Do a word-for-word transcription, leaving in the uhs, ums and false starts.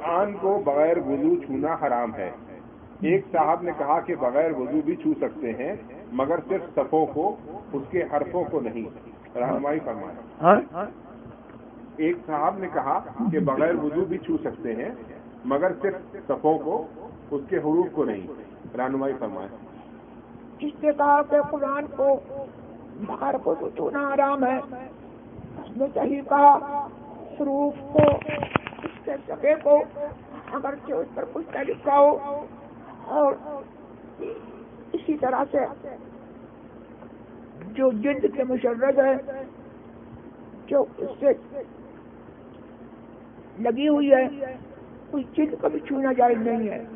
कुरान को बगैर वुजू छूना हराम है। एक साहब ने कहा कि बगैर वुजू भी छू सकते हैं मगर सिर्फ सफ़ों को, उसके हरफों को नहीं। रहनुमाई फरमाए। एक साहब ने कहा कि बगैर वुजू भी छू सकते हैं मगर सिर्फ सफ़ों को, उसके हुरूफ को नहीं। रहनुमाई फरमाए। जिसने कहा कि कुरान को बगैर वुजू छूना हराम है, उसने सही कहा। हुरूफ को, उसके सफ़े को, अगर से उस पर कुछ न लिखा हो, और इसी तरह से जो जिल्द के मुशर्रद है, जो उससे लगी हुई है, उस जिल्द को भी छूना जायज नहीं है।